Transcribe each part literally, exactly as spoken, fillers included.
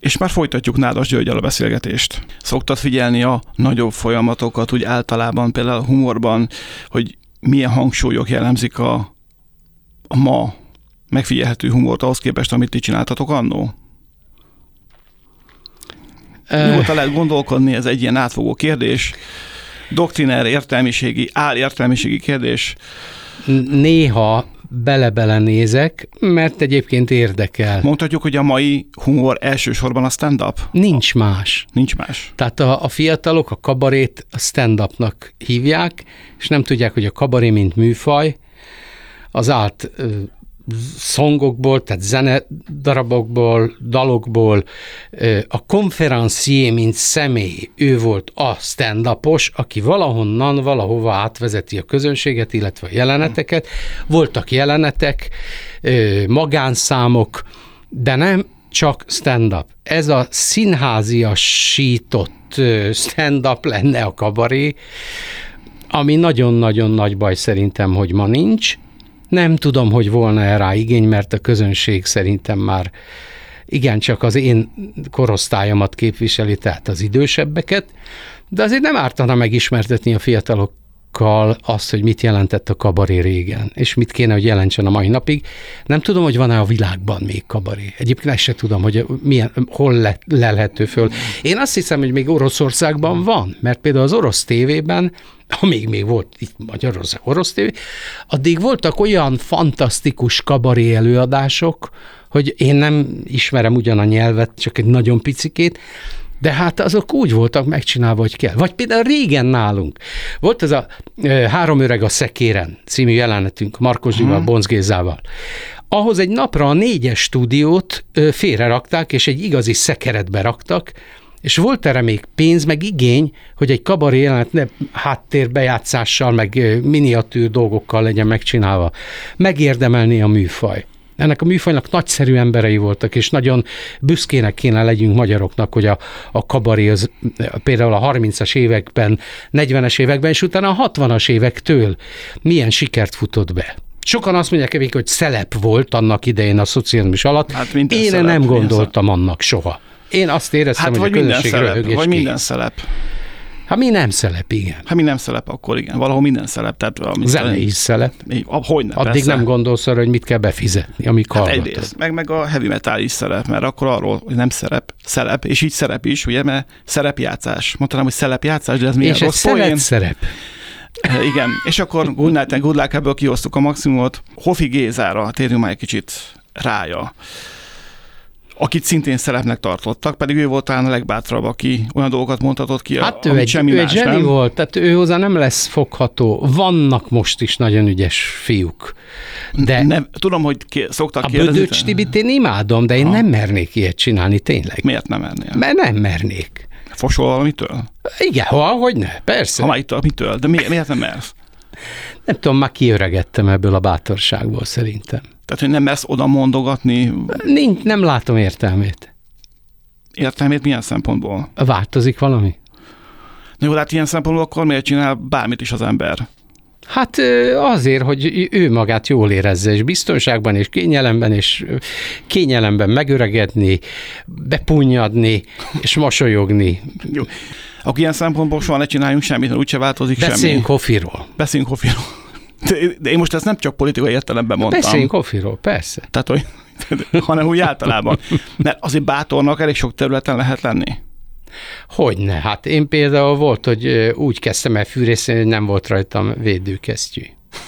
És már folytatjuk Nádas Györggyel a beszélgetést. Szoktad figyelni a nagyobb folyamatokat, úgy általában például a humorban, hogy milyen hangsúlyok jellemzik a, a ma megfigyelhető humort ahhoz képest, amit ti csináltatok annó? Nyugodtan lehet gondolkodni, ez egy ilyen átfogó kérdés. Doktriner, értelmiségi, álértelmiségi kérdés. Néha bele-bele nézek, mert egyébként érdekel. Mondhatjuk, hogy a mai humor elsősorban a stand-up? Nincs más. Nincs más. Tehát a, a fiatalok a kabarét a stand-upnak hívják, és nem tudják, hogy a kabaré, mint műfaj, az át szongokból, tehát zenedarabokból, dalokból, a konferencié, mint személy, ő volt a stand-upos, aki valahonnan, valahova átvezeti a közönséget, illetve a jeleneteket. Voltak jelenetek, magánszámok, de nem csak stand-up. Ez a színháziasított stand-up lenne a kabaré, ami nagyon-nagyon nagy baj szerintem, hogy ma nincs. Nem tudom, hogy volna rá igény, mert a közönség szerintem már igencsak az én korosztályomat képviseli, tehát az idősebbeket, de azért nem ártana megismertetni a fiatalokkal azt, hogy mit jelentett a kabaré régen, és mit kéne, hogy jelentsen a mai napig. Nem tudom, hogy van-e a világban még kabaré. Egyébként ezt se tudom, hogy milyen, hol le, lelhető föl. Én azt hiszem, hogy még Oroszországban van, mert például az orosz tévében, amíg még volt itt Magyarország orosz tévé, addig voltak olyan fantasztikus kabaré előadások, hogy én nem ismerem ugyan a nyelvet, csak egy nagyon picikét, de hát azok úgy voltak megcsinálva, hogy kell. Vagy például régen nálunk. Volt ez a e, Három öreg a szekéren című jelenetünk Markos Gyurival, hmm. Bonc Gézával. Ahhoz egy napra a négyes stúdiót e, félrerakták, és egy igazi szekeretbe raktak, és volt erre még pénz, meg igény, hogy egy kabaré jelenet ne háttérbejátszással, meg miniatűr dolgokkal legyen megcsinálva. Megérdemelné a műfaj. Ennek a műfajnak nagyszerű emberei voltak, és nagyon büszkének kéne legyünk magyaroknak, hogy a, a kabaré az például a harmincas években, negyvenes években, és utána a hatvanas évektől milyen sikert futott be. Sokan azt mondják, hogy szelep volt annak idején a szocializmus alatt. Hát én szelep, nem gondoltam annak soha. Én azt éreztem, hát, hogy a közönség röhög és vagy minden szelep. Hát mi nem szelep, igen. Hát mi nem szelep, akkor igen. Valahol minden szelep. Tehát, zene is szelep. Hogyne, addig persze. Nem gondolsz arra, hogy mit kell befizetni, amik hát hallgatod. Egyrészt, meg, meg a heavy metal is szelep, mert akkor arról, hogy nem szerep, szelep, és így szerep is, ugye, mert szerepjátszás. Mondtam, hogy szelepjátszás, de ez milyen és rossz poén. És egy szerep. Igen, és akkor Good Night and Good Luck, ebből kihoztuk a maximumot. Hofi Gézára térjünk már egy kicsit rája, akit szintén szerepnek tartottak, pedig ő volt talán a legbátrabb, aki olyan dolgokat mondhatott ki, hát amit ő egy, semmi ő más, egy zseni nem? volt, tehát ő hozzá nem lesz fogható. Vannak most is nagyon ügyes fiúk. De ne, tudom, hogy ké, szoktak a kérdezni. Bödöcs Tibit én imádom, de én ha. nem mernék ilyet csinálni tényleg. Miért nem mernél? Mert nem mernék. Fosol valamitől? Igen, hogy ne, persze. Ha már itt, mitől? De mi, miért nem mersz? Nem tudom, már kiöregettem ebből a bátorságból szerintem. Tehát, hogy nem mersz oda mondogatni? Nincs, nem látom értelmét. Értelmét milyen szempontból? Változik valami? Na jó, hát ilyen szempontból akkor miért csinál bármit is az ember? Hát azért, hogy ő magát jól érezze, és biztonságban, és kényelemben, és kényelemben megöregedni, bepunyadni, és mosolyogni. Jó. Akkor ilyen szempontból soha ne csináljunk semmit, mert úgyse változik semmi. Beszéljünk Hofiról. Beszéljünk Hofiról. De, de én most ezt nem csak politikai értelemben mondtam. Beszéljünk Hofiról, persze. Tehát, hogy, hanem úgy általában. Mert azért bátornak elég sok területen lehet lenni. Hogyne, hát én például volt, hogy úgy kezdtem el fűrészni, hogy nem volt rajtam védőkesztyű.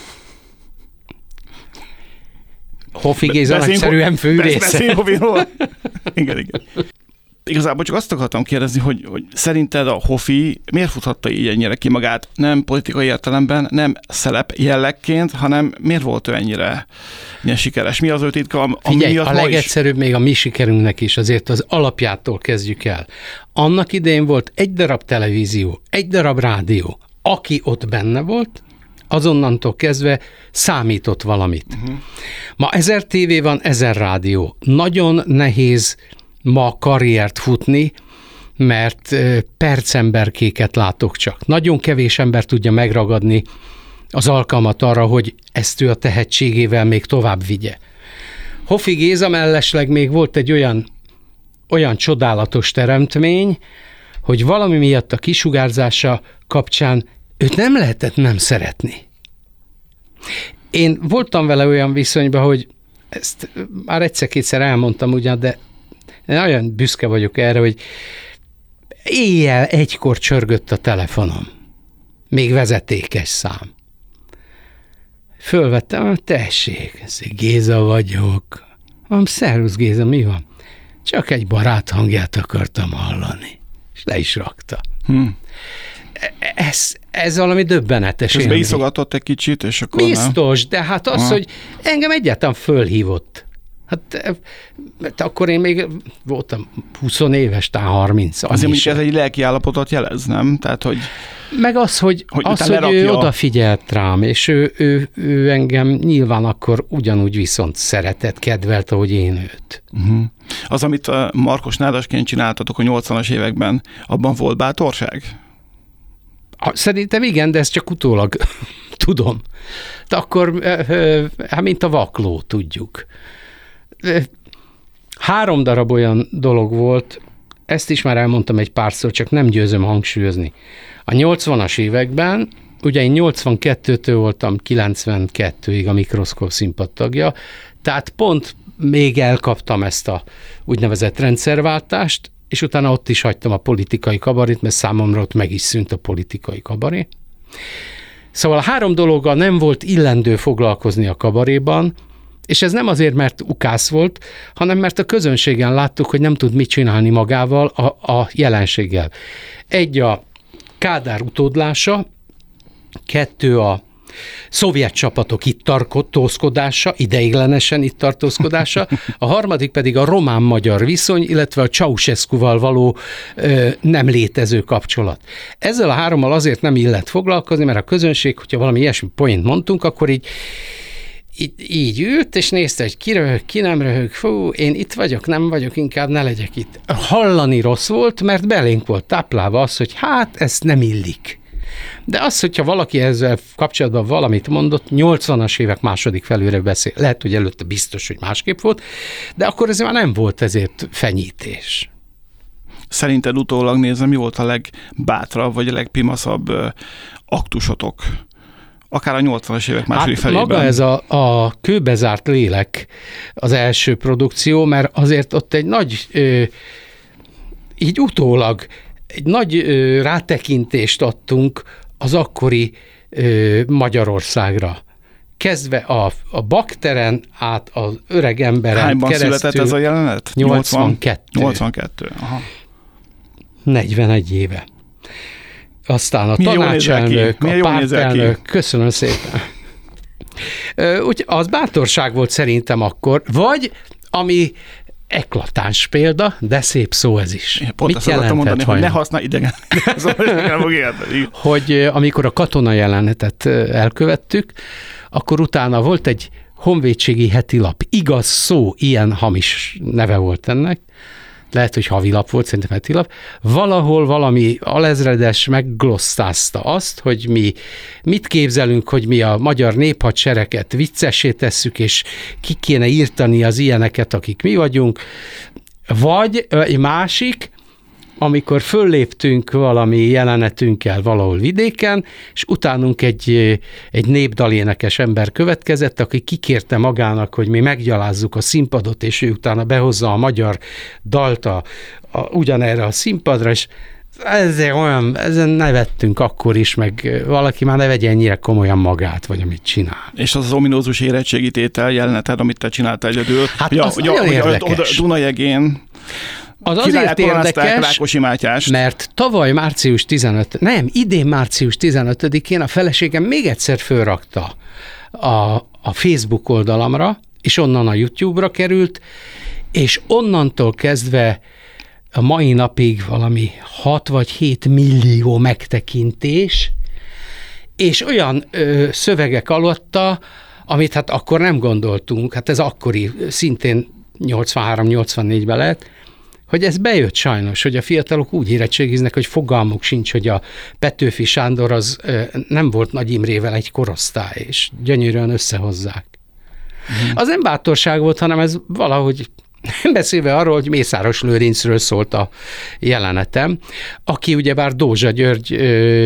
Hofi Géza nagyszerűen fűrésze. Beszéljünk Hofiról. Igen, igen. Igazából csak azt akartam kérdezni, hogy, hogy szerinted a Hofi miért futhatta így ennyire ki magát, nem politikai értelemben, nem szelep jellegként, hanem miért volt ő ennyire, ennyire sikeres? Mi az ő titka, ami Figyelj, miatt a legegyszerűbb még a mi sikerünknek is, azért az alapjától kezdjük el. Annak idején volt egy darab televízió, egy darab rádió. Aki ott benne volt, azonnantól kezdve számított valamit. Uh-huh. Ma ezer tévé van, ezer rádió. Nagyon nehéz ma karriert futni, mert percemberkéket látok csak. Nagyon kevés ember tudja megragadni az alkalmat arra, hogy ezt ő a tehetségével még tovább vigye. Hofi Géza mellesleg még volt egy olyan, olyan csodálatos teremtmény, hogy valami miatt a kisugárzása kapcsán őt nem lehetett nem szeretni. Én voltam vele olyan viszonyban, hogy ezt már egyszer-kétszer elmondtam ugyan, de én olyan büszke vagyok erre, hogy éjjel egykor csörgött a telefonom. Még vezetékes szám. Fölvettem, tessék, Géza vagyok. Mondom, szervusz Géza, mi van? Csak egy barát hangját akartam hallani. És le is rakta. Hm. Ez, ez valami döbbenetes. És beiszogatott egy kicsit, és akkor biztos, nem. De hát az, Aha. hogy engem egyáltalán fölhívott. Hát akkor én még voltam húsz éves, talán harminc. Azért mondjuk ez egy lelki állapotot jelez, nem? Tehát, hogy... Meg az, hogy, hogy, az, hogy ő odafigyelt rám, és ő, ő, ő engem nyilván akkor ugyanúgy viszont szeretett, kedvelt, ahogy én őt. Uh-huh. Az, amit Markos nádasként csináltatok a nyolcvanas években, abban volt bátorság? Szerintem igen, de ezt csak utólag tudom. De akkor, hát mint a vakló, tudjuk. Három darab olyan dolog volt, ezt is már elmondtam egy párszor, csak nem győzöm hangsúlyozni. A nyolcvanas években, ugye én nyolcvankettőtől voltam kilencvenkettőig a Mikroszkóp színpadtagja, tehát pont még elkaptam ezt a úgynevezett rendszerváltást, és utána ott is hagytam a politikai kabarét, mert számomra ott meg is szűnt a politikai kabaré. Szóval a három dologgal nem volt illendő foglalkozni a kabaréban, és ez nem azért, mert ukász volt, hanem mert a közönségen láttuk, hogy nem tud mit csinálni magával a, a jelenséggel. Egy a Kádár utódlása, kettő a szovjet csapatok itt tartózkodása, ideiglenesen itt tartózkodása, a harmadik pedig a román-magyar viszony, illetve a Ceausescuval való ö, nem létező kapcsolat. Ezzel a hárommal azért nem illet foglalkozni, mert a közönség, hogyha valami ilyesmi poént mondtunk, akkor így Így, így ült, és nézte, hogy ki röhög, ki nem röhög, fú, én itt vagyok, nem vagyok, inkább ne legyek itt. Hallani rossz volt, mert belénk volt táplálva az, hogy hát ezt nem illik. De az, hogyha valaki ezzel kapcsolatban valamit mondott, nyolcvanas évek második felőre beszél, lehet, hogy előtte biztos, hogy másképp volt, de akkor ez már nem volt ezért fenyítés. Szerinted utólag nézve, mi volt a legbátrabb, vagy a legpimaszabb aktusotok? Akár a nyolcvanas évek második hát felében. Maga ez a, a kőbezárt lélek az első produkció, mert azért ott egy nagy, ö, így utólag, egy nagy ö, rátekintést adtunk az akkori ö, Magyarországra. Kezdve a, a bakteren át az öreg emberen Hányban keresztül. Hányban született ez a jelenet? nyolcvankettő. nyolcvankettő, aha. negyvenegy éve. Aztán a tanácselnök, a pártelnök, köszönöm szépen. Úgy, az bátorság volt szerintem akkor, vagy ami eklatáns példa, de szép szó ez is. Pont azt akartam mondani, hogy ne használj idegen. Hogy amikor a katona jelenetet elkövettük, akkor utána volt egy honvédségi hetilap, igaz szó, ilyen hamis neve volt ennek, lehet, hogy havilap volt, szerintem hetilap, valahol valami alezredes megglosszázta azt, hogy mi mit képzelünk, hogy mi a magyar néphadsereket viccessé tesszük, és ki kéne írtani az ilyeneket, akik mi vagyunk, vagy egy másik, amikor fölléptünk valami jelenetünkkel valahol vidéken, és utánunk egy, egy népdalénekes ember következett, aki kikérte magának, hogy mi meggyalázzuk a színpadot, és ő utána behozza a magyar dalt a, a, ugyanerre a színpadra, és ezzel olyan, ezen nevettünk akkor is, meg valaki már ne vegye ennyire komolyan magát, vagy amit csinál. És az az ominózus érettségítétel jeleneted, amit te csináltál egyedül. Hát ja, az ja, nagyon érdekes. Dunajegén az azért érdekes, mert tavaly március tizenötödikén, nem, idén március tizenötödikén a feleségem még egyszer fölrakta a, a Facebook oldalamra, és onnan a YouTube-ra került, és onnantól kezdve a mai napig valami hat vagy hét millió megtekintés, és olyan ö, szövegek alatta, amit hát akkor nem gondoltunk, hát ez akkori, szintén nyolcvanhárom nyolcvannégyben lett, hogy ez bejött sajnos, hogy a fiatalok úgy érettségiznek, hogy fogalmuk sincs, hogy a Petőfi Sándor az ö, nem volt Nagy Imrével egy korosztály, és gyönyörűen összehozzák. Mm. Az nem bátorság volt, hanem ez valahogy Nem beszélve arról, hogy Mészáros Lőrincről szólt a jelenetem, aki ugyebár Dózsa György ö,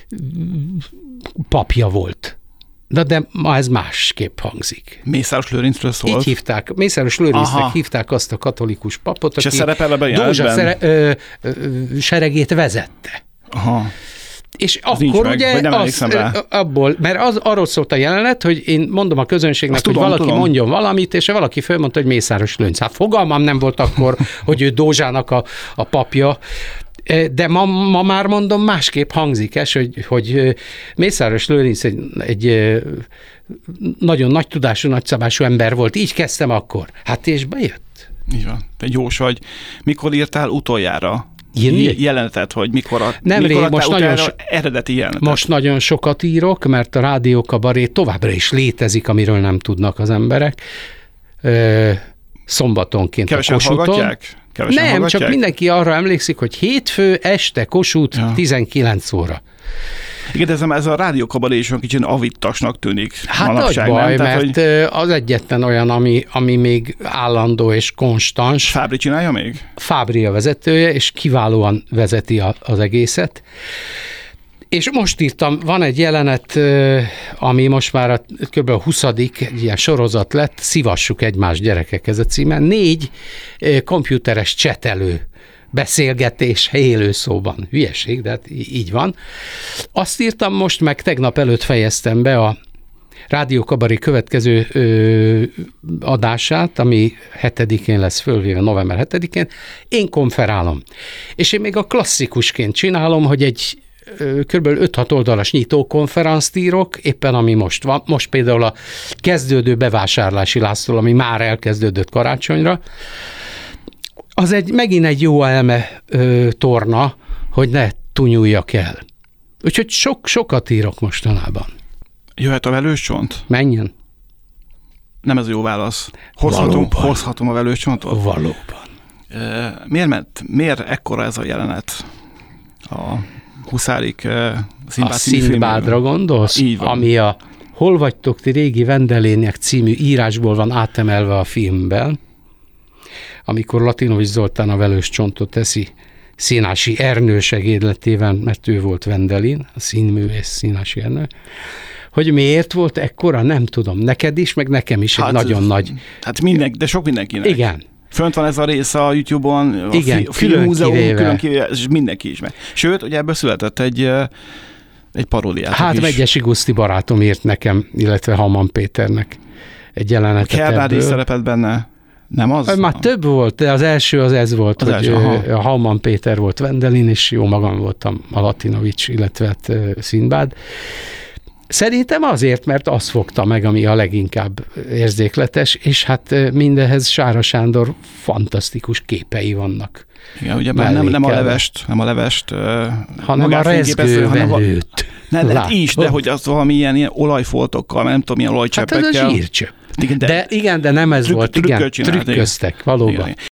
papja volt. De, de ma ez másképp hangzik. Mészáros Lőrincről szólt? Így hívták. Mészáros Lőrincnek Aha. hívták azt a katolikus papot, aki Dózsa szere, ö, ö, seregét vezette. Aha. És az akkor meg, ugye az, abból, mert az arról szólt a jelenet, hogy én mondom a közönségnek, azt hogy tudom, valaki tudom. mondjon valamit, és valaki fölmondta, hogy Mészáros Lőrinc. Hát fogalmam nem volt akkor, hogy ő Dózsának a, a papja, de ma, ma már mondom, másképp hangzik es, hogy, hogy Mészáros Lőrinc egy, egy nagyon nagy tudású, nagyszabású ember volt. Így kezdtem akkor. Hát és bejött. Így van. Te gyors vagy. Mikor írtál utoljára Írni? jelenetet, hogy mikor, a, nem mikor rég, most nagyon so, eredeti jelenetet? Most nagyon sokat írok, mert a Rádió Kabaré továbbra is létezik, amiről nem tudnak az emberek. Szombatonként Kevesen a Kossuthon. Hallgatják? Kevesen nem, hallgatják? csak mindenki arra emlékszik, hogy hétfő este Kossuth ja. tizenkilenc óra. Igen, de ez, ez a Rádió Kabaré is kicsit avittasnak tűnik. Hát nagy baj, nem? mert Tehát, hogy... az egyetlen olyan, ami, ami még állandó és konstans. Fábri csinálja még? Fábri a vezetője, és kiválóan vezeti a, az egészet. És most írtam, van egy jelenet, ami most már a kb. a huszadik egy ilyen sorozat lett, Szivassuk egymást, gyerekek, ez a címe. Négy komputeres csetelő beszélgetés élő szóban. Hülyeség, de hát így van. Azt írtam most, meg tegnap előtt fejeztem be a Rádió Kabaré következő ö, adását, ami hetedikén lesz fölvéve, november hetedikén. Én konferálom. És én még a klasszikusként csinálom, hogy egy kb. öt-hat oldalas nyitókonferenzt írok, éppen ami most van. Most például a kezdődő bevásárlási László, ami már elkezdődött karácsonyra. Az egy, megint egy jó elme ö, torna, hogy ne tunyuljak el. Úgyhogy sok, sokat írok mostanában. Jöhet a velős csont? Menjen. Nem ez a jó válasz. Hozhatom, hozhatom a velős csontot? Valóban. E, miért, ment, miért ekkora ez a jelenet? A Huszárik uh, Szindbád A Szindbádra gondolsz? Így van. Ami a Hol vagytok ti régi vendelények című írásból van átemelve a filmben, amikor Latinovics Zoltán a velős csontot teszi Színási Ernő segédletében, mert ő volt Vendelin, a színművész Színási Ernő. Hogy miért volt ekkora, nem tudom. Neked is, meg nekem is hát, egy nagyon nagy... Hát mindenki, de sok mindenkinek. Igen. Fönt van ez a rész a YouTube-on, a Igen, fi, filmmúzeum, külön kivéve, és mindenki is meg. Sőt, ugye ebből született egy, egy paródiát. Hát is. Megyesi Guszti barátom írt nekem, illetve Haman Péternek egy jelenetet Kerdádi is szerepelt benne. Nem az? Már több volt, de az első az ez volt, az hogy első, a Haman Péter volt Vendelin, és jó magam voltam a Latinovics, illetve hát Szindbád. Szerintem azért, mert azt fogta meg, ami a leginkább érzékletes, és hát mindenhez Sára Sándor fantasztikus képei vannak. Igen, ugye nem, nem a levest, nem a levest, hanem a rezgővelőt. Nem, lehet is, de hogy az valami ilyen, ilyen olajfoltokkal, nem tudom, milyen olajcseppekkel. Hát ez a zsírcsöpp. De, de igen, de nem ez trükk, volt, igen, trükköztek, valóban. Igen.